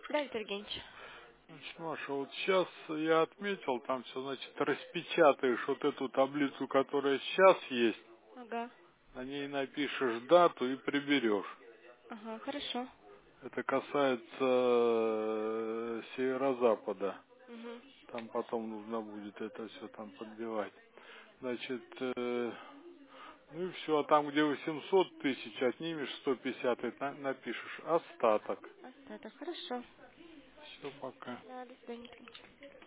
Да, Виктор Евгеньевич. Значит, Маша, вот сейчас я отметил, там все, значит, распечатаешь вот эту таблицу, которая сейчас есть, Ага. на ней напишешь дату и приберешь. Ага, хорошо. Это касается северо-запада. Угу. Там потом нужно будет это все там подбивать. Значит, ну и все, а там, где 800 тысяч, отнимешь 150 и напишешь остаток. Остаток, хорошо. Все, пока. Да, до свидания.